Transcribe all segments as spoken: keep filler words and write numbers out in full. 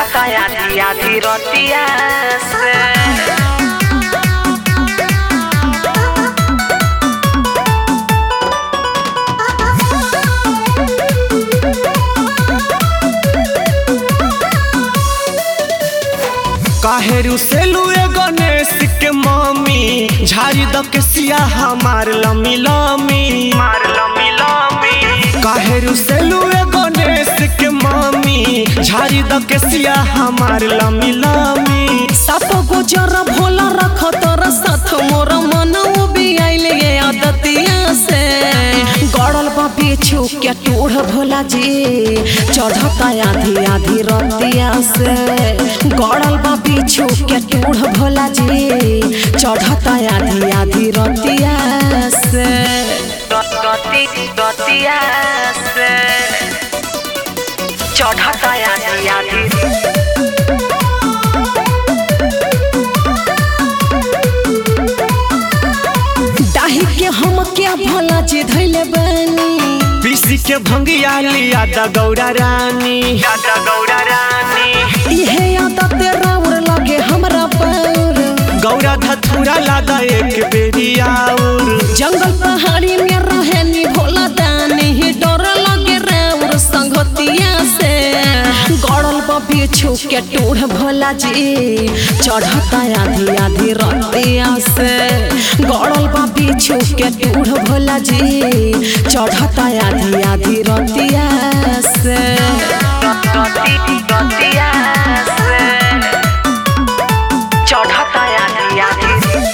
चढ़ता आधी आधी रतिया से काहे रुसेलू ए गणेश के मम्मी झाड़ी द के सिया हमार लमी लमी मार लमी लमी। काहे रुसेलू ए गणेश के मम्मी झाड़ी द के सिया हमार लमी लमी। साप गुजर भोला रख तोर साथ मोर मन भी आइले आदतिया से गड़ल बा बिछू के टूढ़ भोला जी चढ़ता आधी आधी रतिया से गड़ल बा बिछू के टूढ़ भोला जी चढ़ता आधी आधी रतिया से गति गतिया से चढ़ता आधी आधी डाही के हम क्या भोला जी धैले बनी पीसी के भंगिया लिया द गौरा रानी दादा गौरा रानी। इहे आदत राउर लगे हमरा पर गौरा धथुरा लादा एक बेरी आउर जंगल पहाड़ी में रहे नी भोला दानी ही डर लगे राउर संगतिया से गड़ल बबी छू के टूढ़ भोला जी चढ़ता आधी आधी रतिया से गड़ल बबी छू के टूढ़ भोला जी चढ़ता आधी आधी रतिया से गति गतिया से चढ़ता आधी आधी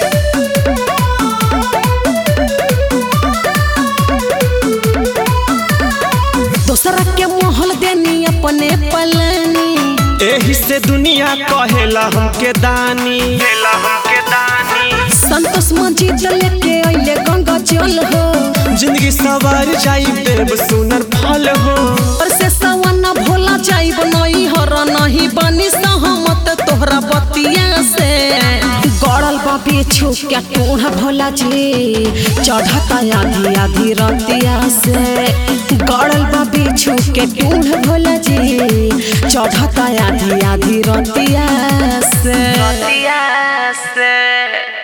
दोसरा के मोहल देनी अपने पलनी एही से दुनिया कहेला हमके दानी देला हमके दानी। संतोष मजीद लेके अइले गंगा जल हो जिंदगी सवार जाई देव सुनर फल हो। और से सवना भोला जाइब नहीं हर नहीं बनी सहमत तोहरा बतिया से गड़ल बबी छू के टूढ़ भोला जी चढ़ता आधी आधी रतिया से गड़ल बबी छू के टूढ़ भोला जी चढ़ता आधी आधी रतिया से गतिया से।